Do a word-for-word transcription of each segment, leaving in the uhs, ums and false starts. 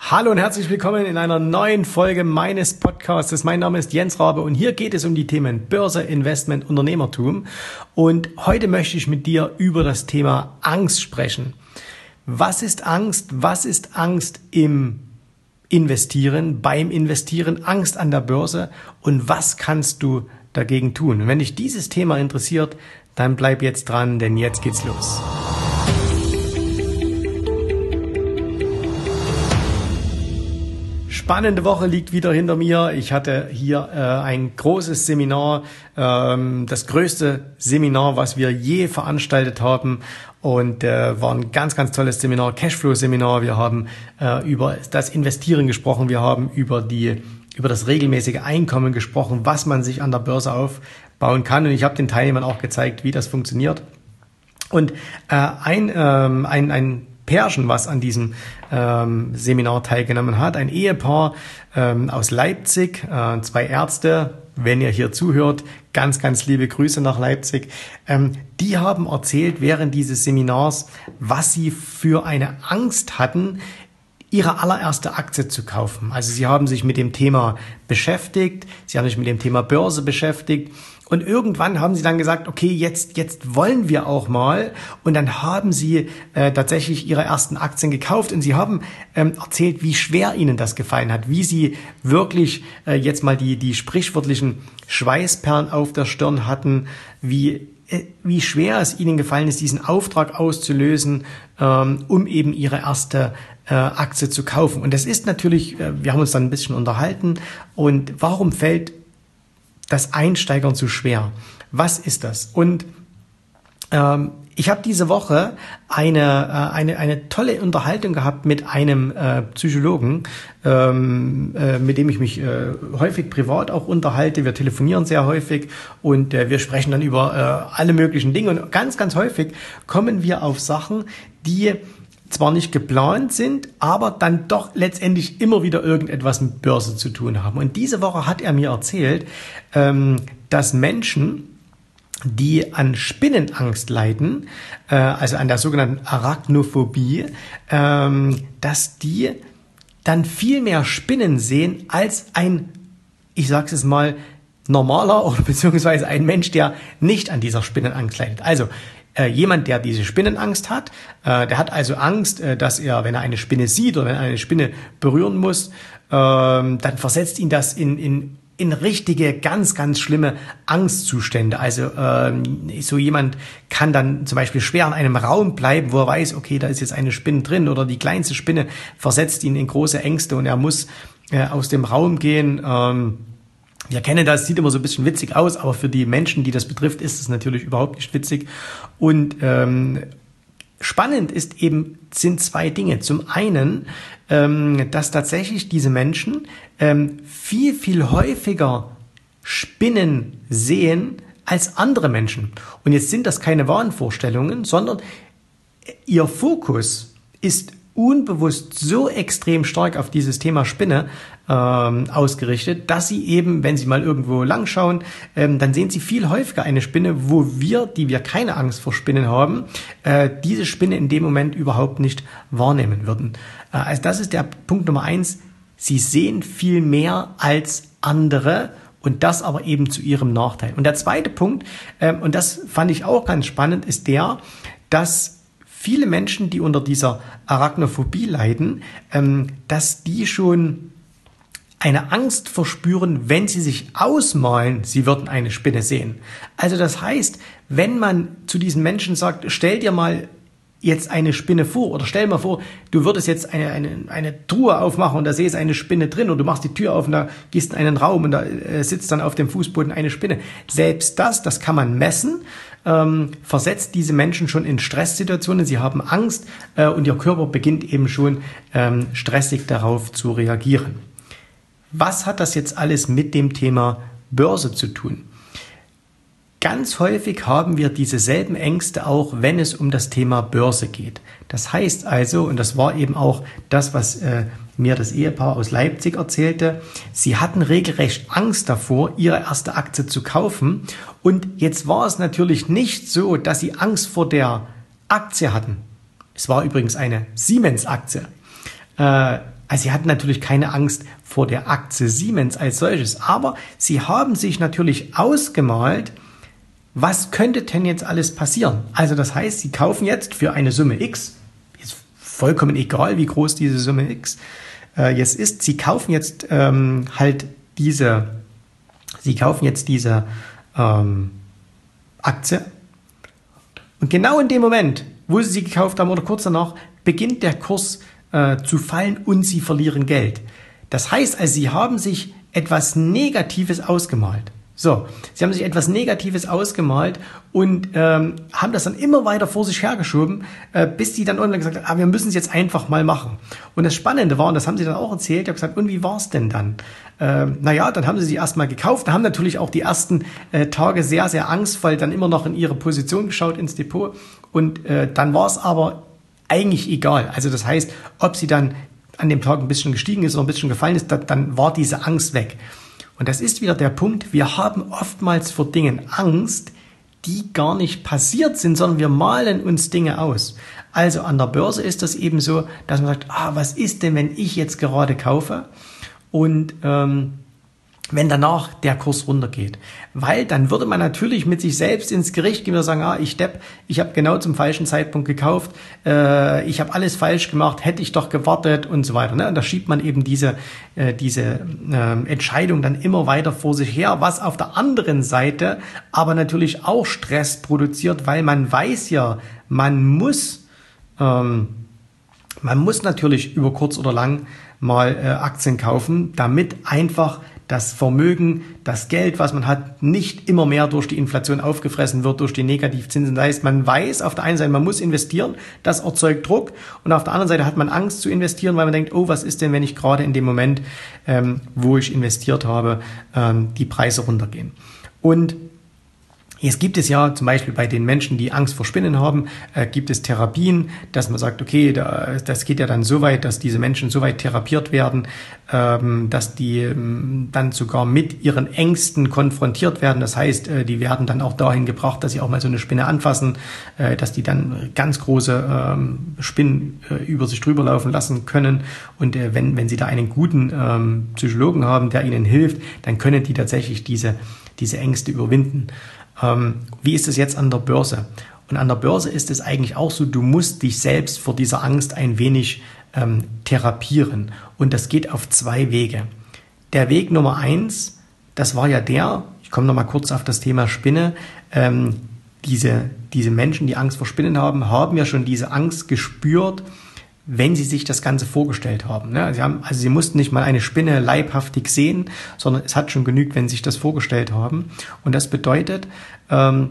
Hallo und herzlich willkommen in einer neuen Folge meines Podcasts. Mein Name ist Jens Rabe und hier geht es um die Themen Börse, Investment, Unternehmertum. Und heute möchte ich mit dir über das Thema Angst sprechen. Was ist Angst? Was ist Angst im Investieren, beim Investieren, Angst an der Börse und was kannst du dagegen tun? Und wenn dich dieses Thema interessiert, dann bleib jetzt dran, denn jetzt geht's los. Spannende Woche liegt wieder hinter mir. Ich hatte hier äh, ein großes Seminar, ähm, das größte Seminar, was wir je veranstaltet haben, und äh, war ein ganz, ganz tolles Seminar, Cashflow-Seminar. Wir haben äh, über das Investieren gesprochen, wir haben über die über das regelmäßige Einkommen gesprochen, was man sich an der Börse aufbauen kann, und ich habe den Teilnehmern auch gezeigt, wie das funktioniert. Und äh, ein ähm, ein ein Pärchen, was an diesem ähm, Seminar teilgenommen hat, ein Ehepaar ähm, aus Leipzig, äh, zwei Ärzte, wenn ihr hier zuhört, ganz, ganz liebe Grüße nach Leipzig. Ähm, die haben erzählt während dieses Seminars, was sie für eine Angst hatten, ihre allererste Aktie zu kaufen. Also sie haben sich mit dem Thema beschäftigt, sie haben sich mit dem Thema Börse beschäftigt. Und irgendwann haben sie dann gesagt, okay, jetzt jetzt wollen wir auch mal. Und dann haben sie äh, tatsächlich ihre ersten Aktien gekauft. Und sie haben ähm, erzählt, wie schwer ihnen das gefallen hat, wie sie wirklich äh, jetzt mal die die sprichwörtlichen Schweißperlen auf der Stirn hatten, wie äh, wie schwer es ihnen gefallen ist, diesen Auftrag auszulösen, ähm, um eben ihre erste äh, Aktie zu kaufen. Und das ist natürlich, äh, wir haben uns dann ein bisschen unterhalten. Und warum fällt das Einsteigern zu schwer? Was ist das? Und ähm, ich habe diese Woche eine äh, eine eine tolle Unterhaltung gehabt mit einem äh, Psychologen, ähm, äh, mit dem ich mich äh, häufig privat auch unterhalte. Wir telefonieren sehr häufig und äh, wir sprechen dann über äh, alle möglichen Dinge. Und ganz, ganz häufig kommen wir auf Sachen, die zwar nicht geplant sind, aber dann doch letztendlich immer wieder irgendetwas mit Börse zu tun haben. Und diese Woche hat er mir erzählt, ähm, dass Menschen, die an Spinnenangst leiden, äh, also an der sogenannten Arachnophobie, ähm, dass die dann viel mehr Spinnen sehen als ein, ich sage es mal, normaler oder beziehungsweise ein Mensch, der nicht an dieser Spinnenangst leidet. Also jemand, der diese Spinnenangst hat, äh, der hat also Angst, äh, dass er, wenn er eine Spinne sieht oder wenn er eine Spinne berühren muss, äh, dann versetzt ihn das in, in, in richtige, ganz, ganz schlimme Angstzustände. Also äh, so jemand kann dann zum Beispiel schwer in einem Raum bleiben, wo er weiß, okay, da ist jetzt eine Spinne drin, oder die kleinste Spinne versetzt ihn in große Ängste und er muss äh, aus dem Raum gehen. Ähm, Wir kennen das, sieht immer so ein bisschen witzig aus, aber für die Menschen, die das betrifft, ist es natürlich überhaupt nicht witzig. Und ähm, spannend ist eben, sind zwei Dinge. Zum einen, ähm, dass tatsächlich diese Menschen ähm, viel, viel häufiger Spinnen sehen als andere Menschen. Und jetzt sind das keine Wahnvorstellungen, sondern ihr Fokus ist unbewusst so extrem stark auf dieses Thema Spinne ähm, ausgerichtet, dass sie eben, wenn sie mal irgendwo lang schauen, ähm, dann sehen sie viel häufiger eine Spinne, wo wir, die wir keine Angst vor Spinnen haben, äh, diese Spinne in dem Moment überhaupt nicht wahrnehmen würden. Äh, also das ist der Punkt Nummer eins. Sie sehen viel mehr als andere, und das aber eben zu ihrem Nachteil. Und der zweite Punkt, ähm, und das fand ich auch ganz spannend, ist der, dass viele Menschen, die unter dieser Arachnophobie leiden, ähm, dass die schon eine Angst verspüren, wenn sie sich ausmalen, sie würden eine Spinne sehen. Also das heißt, wenn man zu diesen Menschen sagt, stell dir mal jetzt eine Spinne vor, oder stell mal vor, du würdest jetzt eine, eine, eine Truhe aufmachen und da ist eine Spinne drin, und du machst die Tür auf und da gehst in einen Raum und da äh, sitzt dann auf dem Fußboden eine Spinne. Selbst das, das kann man messen, ähm, versetzt diese Menschen schon in Stresssituationen, sie haben Angst äh, und ihr Körper beginnt eben schon ähm, stressig darauf zu reagieren. Was hat das jetzt alles mit dem Thema Börse zu tun? Ganz häufig haben wir dieselben Ängste auch, wenn es um das Thema Börse geht. Das heißt also, und das war eben auch das, was äh, mir das Ehepaar aus Leipzig erzählte, sie hatten regelrecht Angst davor, ihre erste Aktie zu kaufen. Und jetzt war es natürlich nicht so, dass sie Angst vor der Aktie hatten. Es war übrigens eine Siemens-Aktie. Äh, Also sie hatten natürlich keine Angst vor der Aktie Siemens als solches, aber sie haben sich natürlich ausgemalt, was könnte denn jetzt alles passieren? Also das heißt, sie kaufen jetzt für eine Summe X, ist vollkommen egal, wie groß diese Summe X äh, jetzt ist, sie kaufen jetzt ähm, halt diese, sie kaufen jetzt diese ähm, Aktie und genau in dem Moment, wo sie sie gekauft haben oder kurz danach, beginnt der Kurs äh, zu fallen und sie verlieren Geld. Das heißt also, sie haben sich etwas Negatives ausgemalt. So, sie haben sich etwas Negatives ausgemalt und ähm, haben das dann immer weiter vor sich hergeschoben, äh, bis sie dann irgendwann gesagt haben, ah, wir müssen es jetzt einfach mal machen. Und das Spannende war, und das haben sie dann auch erzählt, ich habe gesagt, und wie war es denn dann? Ähm, naja, dann haben sie sie erstmal gekauft, haben natürlich auch die ersten äh, Tage sehr, sehr angstvoll dann immer noch in ihre Position geschaut ins Depot und äh, dann war es aber eigentlich egal. Also das heißt, ob sie dann an dem Tag ein bisschen gestiegen ist oder ein bisschen gefallen ist, dann war diese Angst weg. Und das ist wieder der Punkt, wir haben oftmals vor Dingen Angst, die gar nicht passiert sind, sondern wir malen uns Dinge aus. Also an der Börse ist das eben so, dass man sagt, ah, was ist denn, wenn ich jetzt gerade kaufe und ähm, wenn danach der Kurs runtergeht. Weil dann würde man natürlich mit sich selbst ins Gericht gehen und sagen, ah, ich Depp, ich habe genau zum falschen Zeitpunkt gekauft, äh, ich habe alles falsch gemacht, hätte ich doch gewartet und so weiter. Ne? Und da schiebt man eben diese, äh, diese äh, Entscheidung dann immer weiter vor sich her, was auf der anderen Seite aber natürlich auch Stress produziert, weil man weiß ja, man muss, ähm, man muss natürlich über kurz oder lang mal äh, Aktien kaufen, damit einfach das Vermögen, das Geld, was man hat, nicht immer mehr durch die Inflation aufgefressen wird, durch die Negativzinsen. Das heißt, man weiß auf der einen Seite, man muss investieren, das erzeugt Druck und auf der anderen Seite hat man Angst zu investieren, weil man denkt, oh, was ist denn, wenn ich gerade in dem Moment, ähm, wo ich investiert habe, ähm, die Preise runtergehen. Und jetzt gibt es ja zum Beispiel bei den Menschen, die Angst vor Spinnen haben, äh, gibt es Therapien, dass man sagt, okay, da, das geht ja dann so weit, dass diese Menschen so weit therapiert werden, ähm, dass die ähm, dann sogar mit ihren Ängsten konfrontiert werden. Das heißt, äh, die werden dann auch dahin gebracht, dass sie auch mal so eine Spinne anfassen, äh, dass die dann ganz große ähm, Spinnen äh, über sich drüber laufen lassen können. Und äh, wenn, wenn sie da einen guten ähm, Psychologen haben, der ihnen hilft, dann können die tatsächlich diese, diese Ängste überwinden. Ähm, wie ist es jetzt an der Börse? Und an der Börse ist es eigentlich auch so, du musst dich selbst vor dieser Angst ein wenig ähm, therapieren. Und das geht auf zwei Wege. Der Weg Nummer eins, das war ja der, ich komme nochmal kurz auf das Thema Spinne, ähm, diese, diese Menschen, die Angst vor Spinnen haben, haben ja schon diese Angst gespürt, wenn sie sich das Ganze vorgestellt haben. Sie haben, also sie mussten nicht mal eine Spinne leibhaftig sehen, sondern es hat schon genügt, wenn sie sich das vorgestellt haben. Und das bedeutet, ähm,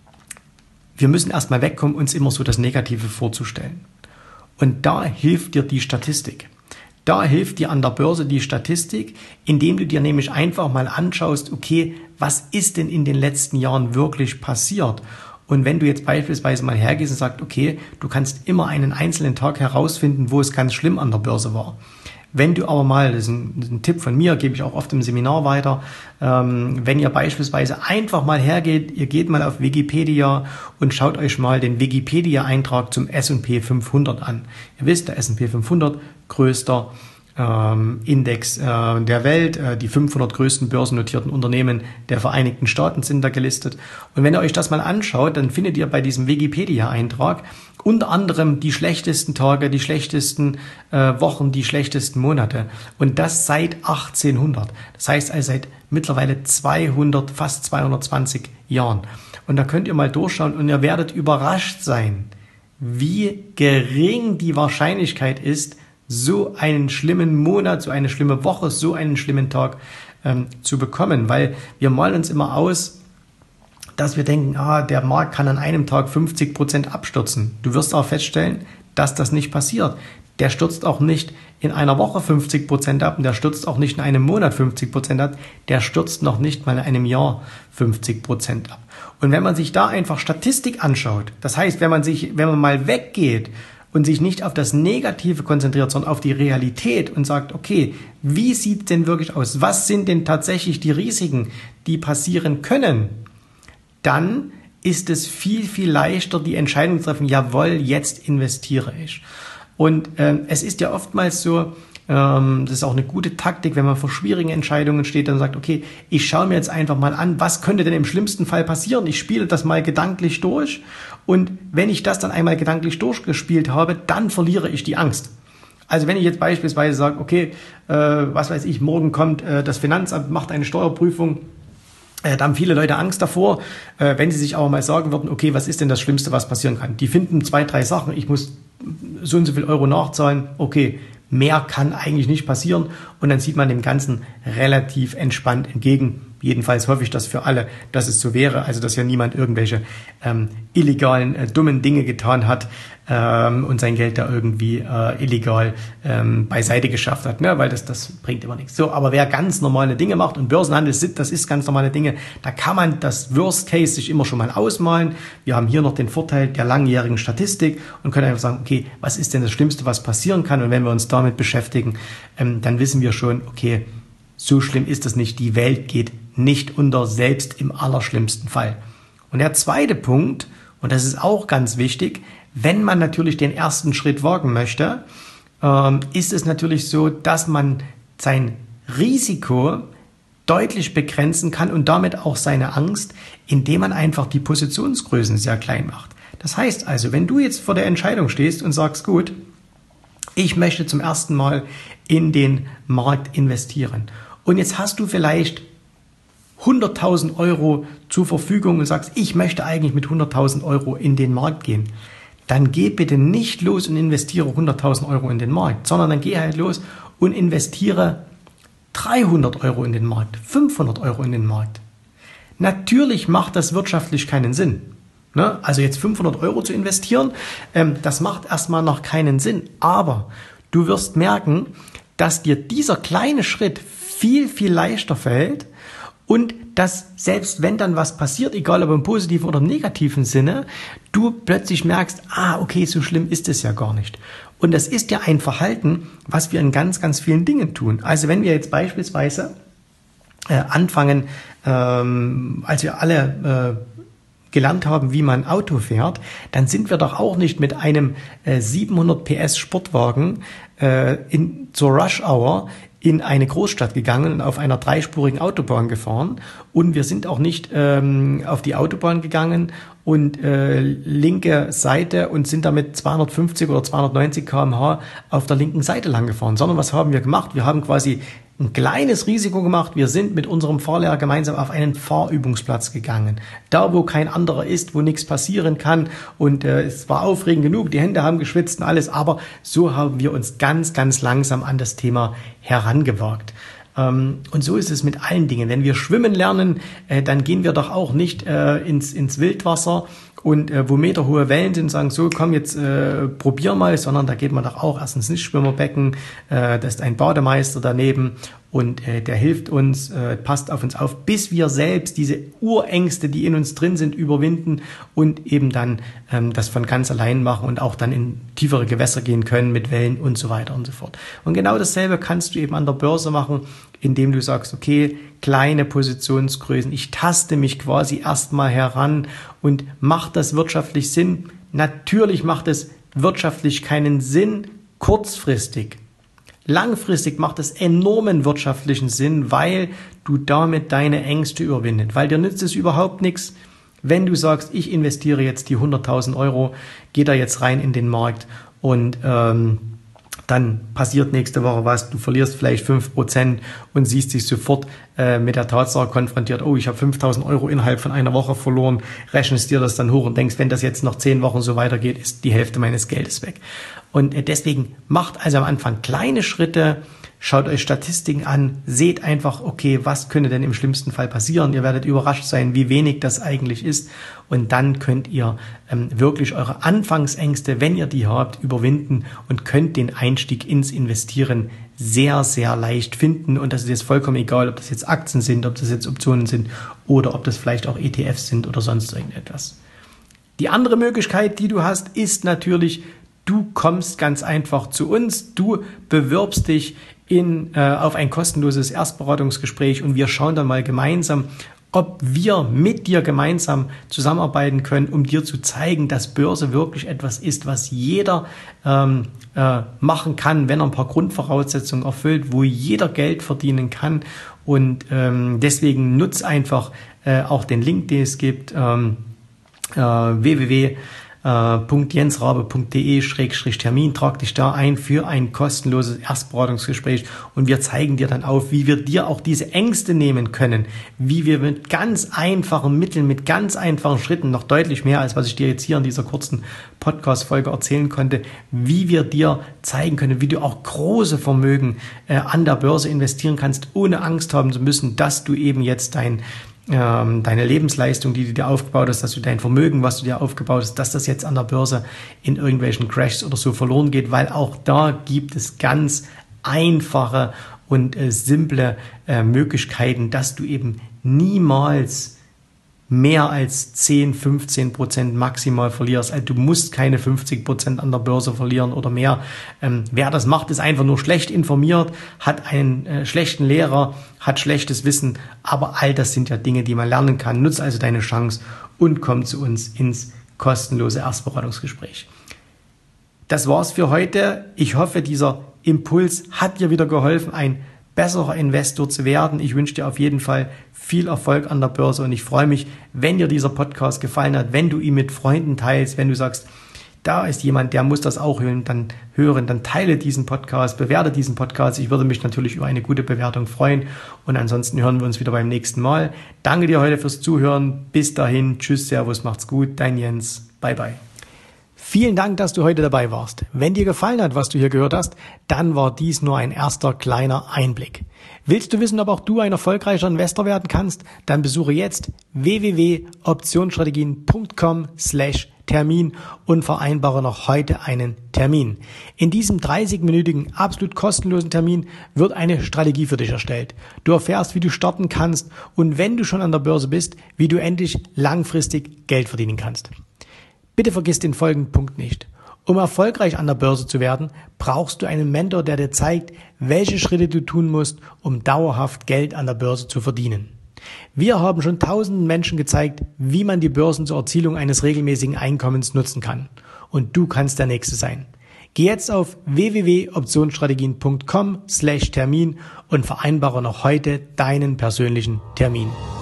wir müssen erstmal wegkommen, uns immer so das Negative vorzustellen. Und da hilft dir die Statistik. Da hilft dir an der Börse die Statistik, indem du dir nämlich einfach mal anschaust, okay, was ist denn in den letzten Jahren wirklich passiert? Und wenn du jetzt beispielsweise mal hergehst und sagst, okay, du kannst immer einen einzelnen Tag herausfinden, wo es ganz schlimm an der Börse war. Wenn du aber mal, das ist ein, das ist ein Tipp von mir, gebe ich auch oft im Seminar weiter, ähm, wenn ihr beispielsweise einfach mal hergeht, ihr geht mal auf Wikipedia und schaut euch mal den Wikipedia-Eintrag zum S und P fünfhundert an. Ihr wisst, der S und P fünfhundert, größter Ähm, Index äh, der Welt, äh, die fünfhundert größten börsennotierten Unternehmen der Vereinigten Staaten sind da gelistet. Und wenn ihr euch das mal anschaut, dann findet ihr bei diesem Wikipedia-Eintrag unter anderem die schlechtesten Tage, die schlechtesten äh, Wochen, die schlechtesten Monate. Und das seit achtzehnhundert. Das heißt also seit mittlerweile zweihundert, fast zweihundertzwanzig Jahren. Und da könnt ihr mal durchschauen und ihr werdet überrascht sein, wie gering die Wahrscheinlichkeit ist, so einen schlimmen Monat, so eine schlimme Woche, so einen schlimmen Tag ähm, zu bekommen, weil wir malen uns immer aus, dass wir denken, ah, der Markt kann an einem Tag fünfzig Prozent abstürzen. Du wirst auch feststellen, dass das nicht passiert. Der stürzt auch nicht in einer Woche fünfzig Prozent ab und der stürzt auch nicht in einem Monat fünfzig Prozent ab. Der stürzt noch nicht mal in einem Jahr fünfzig Prozent ab. Und wenn man sich da einfach Statistik anschaut, das heißt, wenn man sich, wenn man mal weggeht und sich nicht auf das Negative konzentriert, sondern auf die Realität und sagt, okay, wie sieht es denn wirklich aus? Was sind denn tatsächlich die Risiken, die passieren können? Dann ist es viel, viel leichter, die Entscheidung zu treffen, jawohl, jetzt investiere ich. Und ähm, es ist ja oftmals so, Ähm, das ist auch eine gute Taktik, wenn man vor schwierigen Entscheidungen steht und sagt, okay, ich schaue mir jetzt einfach mal an, was könnte denn im schlimmsten Fall passieren? Ich spiele das mal gedanklich durch und wenn ich das dann einmal gedanklich durchgespielt habe, dann verliere ich die Angst. Also wenn ich jetzt beispielsweise sage, okay, äh, was weiß ich, morgen kommt äh, das Finanzamt, macht eine Steuerprüfung, äh, da haben viele Leute Angst davor, äh, wenn sie sich aber mal sagen würden, okay, was ist denn das Schlimmste, was passieren kann? Die finden zwei, drei Sachen, ich muss so und so viel Euro nachzahlen, okay, mehr kann eigentlich nicht passieren und dann sieht man dem Ganzen relativ entspannt entgegen. Jedenfalls hoffe ich das für alle, dass es so wäre, also dass ja niemand irgendwelche ähm, illegalen, äh, dummen Dinge getan hat ähm, und sein Geld da irgendwie äh, illegal ähm, beiseite geschafft hat, ne? Weil das, das bringt immer nichts. So, aber wer ganz normale Dinge macht und Börsenhandel, das ist ganz normale Dinge, da kann man das Worst Case sich immer schon mal ausmalen. Wir haben hier noch den Vorteil der langjährigen Statistik und können einfach sagen, okay, was ist denn das Schlimmste, was passieren kann? Und wenn wir uns damit beschäftigen, ähm, dann wissen wir schon, okay, so schlimm ist es nicht. Die Welt geht nicht unter, selbst im allerschlimmsten Fall. Und der zweite Punkt, und das ist auch ganz wichtig, wenn man natürlich den ersten Schritt wagen möchte, ähm, ist es natürlich so, dass man sein Risiko deutlich begrenzen kann und damit auch seine Angst, indem man einfach die Positionsgrößen sehr klein macht. Das heißt also, wenn du jetzt vor der Entscheidung stehst und sagst, gut, ich möchte zum ersten Mal in den Markt investieren und jetzt hast du vielleicht hunderttausend Euro zur Verfügung und sagst, ich möchte eigentlich mit hunderttausend Euro in den Markt gehen, dann geh bitte nicht los und investiere hunderttausend Euro in den Markt, sondern dann geh halt los und investiere dreihundert Euro in den Markt, fünfhundert Euro in den Markt. Natürlich macht das wirtschaftlich keinen Sinn. Ne? Also jetzt fünfhundert Euro zu investieren, ähm, das macht erstmal noch keinen Sinn. Aber du wirst merken, dass dir dieser kleine Schritt viel, viel leichter fällt und dass selbst wenn dann was passiert, egal ob im positiven oder im negativen Sinne, du plötzlich merkst, ah, okay, so schlimm ist es ja gar nicht. Und das ist ja ein Verhalten, was wir in ganz, ganz vielen Dingen tun. Also wenn wir jetzt beispielsweise äh, anfangen, ähm, als wir alle äh, gelernt haben, wie man Auto fährt, dann sind wir doch auch nicht mit einem äh, siebenhundert P S Sportwagen äh, in, zur Rush Hour in eine Großstadt gegangen und auf einer dreispurigen Autobahn gefahren. Und wir sind auch nicht ähm, auf die Autobahn gegangen und äh, linke Seite und sind damit zweihundertfünfzig oder zweihundertneunzig Kilometer pro Stunde auf der linken Seite lang gefahren. Sondern was haben wir gemacht? Wir haben quasi ein kleines Risiko gemacht. Wir sind mit unserem Fahrlehrer gemeinsam auf einen Fahrübungsplatz gegangen. Da, wo kein anderer ist, wo nichts passieren kann. Und äh, es war aufregend genug, die Hände haben geschwitzt und alles. Aber so haben wir uns ganz, ganz langsam an das Thema herangewagt. Ähm, und so ist es mit allen Dingen. Wenn wir schwimmen lernen, äh, dann gehen wir doch auch nicht äh, ins, ins Wildwasser und äh, wo meterhohe Wellen sind, sagen so, komm jetzt äh, probier mal, sondern da geht man doch auch erst ins Nichtschwimmerbecken, äh, da ist ein Bademeister daneben und äh, der hilft uns, äh, passt auf uns auf, bis wir selbst diese Urängste, die in uns drin sind, überwinden und eben dann ähm, das von ganz allein machen und auch dann in tiefere Gewässer gehen können mit Wellen und so weiter und so fort. Und genau dasselbe kannst du eben an der Börse machen, indem du sagst, okay, kleine Positionsgrößen, ich taste mich quasi erstmal heran und macht das wirtschaftlich Sinn? Natürlich macht es wirtschaftlich keinen Sinn, kurzfristig. Langfristig macht es enormen wirtschaftlichen Sinn, weil du damit deine Ängste überwindest, weil dir nützt es überhaupt nichts, wenn du sagst, ich investiere jetzt die hunderttausend Euro, gehe da jetzt rein in den Markt und ähm, dann passiert nächste Woche was, du verlierst vielleicht fünf Prozent und siehst dich sofort äh, mit der Tatsache konfrontiert, oh, ich habe fünftausend Euro innerhalb von einer Woche verloren, rechnest dir das dann hoch und denkst, wenn das jetzt noch zehn Wochen so weitergeht, ist die Hälfte meines Geldes weg. Und äh, deswegen macht also am Anfang kleine Schritte, schaut euch Statistiken an, seht einfach, okay, was könnte denn im schlimmsten Fall passieren? Ihr werdet überrascht sein, wie wenig das eigentlich ist. Und dann könnt ihr ähm, wirklich eure Anfangsängste, wenn ihr die habt, überwinden und könnt den Einstieg ins Investieren sehr, sehr leicht finden. Und das ist jetzt vollkommen egal, ob das jetzt Aktien sind, ob das jetzt Optionen sind oder ob das vielleicht auch E T Fs sind oder sonst irgendetwas. Die andere Möglichkeit, die du hast, ist natürlich, du kommst ganz einfach zu uns, du bewirbst dich in, äh, auf ein kostenloses Erstberatungsgespräch und wir schauen dann mal gemeinsam, ob wir mit dir gemeinsam zusammenarbeiten können, um dir zu zeigen, dass Börse wirklich etwas ist, was jeder ähm, äh, machen kann, wenn er ein paar Grundvoraussetzungen erfüllt, wo jeder Geld verdienen kann. Und ähm, deswegen nutz einfach äh, auch den Link, den es gibt, ähm, äh, w w w punkt jensrabe punkt de schrägstrich Termin. Trag dich da ein für ein kostenloses Erstberatungsgespräch und wir zeigen dir dann auf, wie wir dir auch diese Ängste nehmen können, wie wir mit ganz einfachen Mitteln, mit ganz einfachen Schritten, noch deutlich mehr als was ich dir jetzt hier in dieser kurzen Podcast-Folge erzählen konnte, wie wir dir zeigen können, wie du auch große Vermögen äh, an der Börse investieren kannst, ohne Angst haben zu müssen, dass du eben jetzt dein deine Lebensleistung, die du dir aufgebaut hast, dass du dein Vermögen, was du dir aufgebaut hast, dass das jetzt an der Börse in irgendwelchen Crashs oder so verloren geht, weil auch da gibt es ganz einfache und äh, simple äh, Möglichkeiten, dass du eben niemals mehr als zehn, fünfzehn Prozent maximal verlierst. Also du musst keine fünfzig Prozent an der Börse verlieren oder mehr. Ähm, wer das macht, ist einfach nur schlecht informiert, hat einen äh, schlechten Lehrer, hat schlechtes Wissen, aber all das sind ja Dinge, die man lernen kann. Nutz also deine Chance und komm zu uns ins kostenlose Erstberatungsgespräch. Das war's für heute. Ich hoffe, dieser Impuls hat dir wieder geholfen, ein besserer Investor zu werden. Ich wünsche dir auf jeden Fall viel Erfolg an der Börse und ich freue mich, wenn dir dieser Podcast gefallen hat, wenn du ihn mit Freunden teilst, wenn du sagst, da ist jemand, der muss das auch hören, dann hören, dann teile diesen Podcast, bewerte diesen Podcast. Ich würde mich natürlich über eine gute Bewertung freuen und ansonsten hören wir uns wieder beim nächsten Mal. Danke dir heute fürs Zuhören. Bis dahin. Tschüss, Servus, macht's gut. Dein Jens. Bye, bye. Vielen Dank, dass du heute dabei warst. Wenn dir gefallen hat, was du hier gehört hast, dann war dies nur ein erster kleiner Einblick. Willst du wissen, ob auch du ein erfolgreicher Investor werden kannst? Dann besuche jetzt w w w punkt optionsstrategien punkt com slash Termin und vereinbare noch heute einen Termin. In diesem dreißig-minütigen, absolut kostenlosen Termin wird eine Strategie für dich erstellt. Du erfährst, wie du starten kannst und wenn du schon an der Börse bist, wie du endlich langfristig Geld verdienen kannst. Bitte vergiss den folgenden Punkt nicht. Um erfolgreich an der Börse zu werden, brauchst du einen Mentor, der dir zeigt, welche Schritte du tun musst, um dauerhaft Geld an der Börse zu verdienen. Wir haben schon tausenden Menschen gezeigt, wie man die Börsen zur Erzielung eines regelmäßigen Einkommens nutzen kann. Und du kannst der Nächste sein. Geh jetzt auf w w w punkt optionsstrategien punkt com slash Termin und vereinbare noch heute deinen persönlichen Termin.